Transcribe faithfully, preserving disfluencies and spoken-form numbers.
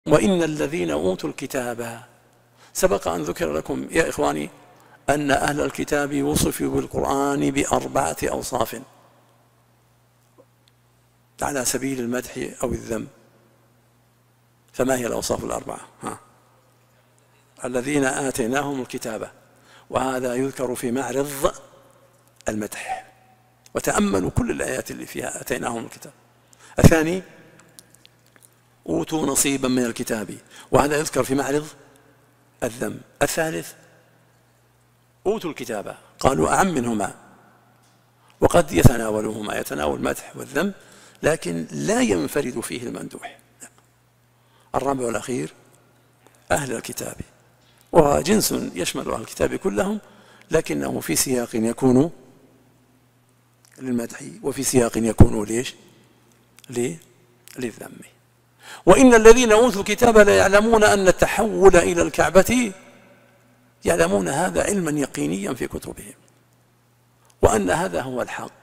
وإن الذين أوتوا الكتاب، سبق أن ذكر لكم يا إخواني أن أهل الكتاب وصفوا بالقرآن بأربعة أوصاف على سبيل المدح أو الذم. فما هي الأوصاف الأربعة؟ ها. الذين آتيناهم الكتاب، وهذا يذكر في معرض المدح، وتأملوا كل الآيات اللي فيها آتيناهم الكتاب. الثاني أوتوا نصيبا من الكتاب، وهذا يذكر في معرض الذم. الثالث أوتوا الكتاب، قالوا أعم منهما، وقد يتناولهما، يتناول المدح والذم، لكن لا ينفرد فيه الممدوح. الرابع والأخير أهل الكتاب، وهو جنس يشمل أهل الكتاب كلهم، لكنه في سياق يكون للمدح وفي سياق يكون ليش؟ للذم. وإن الذين أوتوا الكتاب لا يعلمون أن التحول إلى الكعبة، يعلمون هذا علما يقينيا في كتبهم، وأن هذا هو الحق،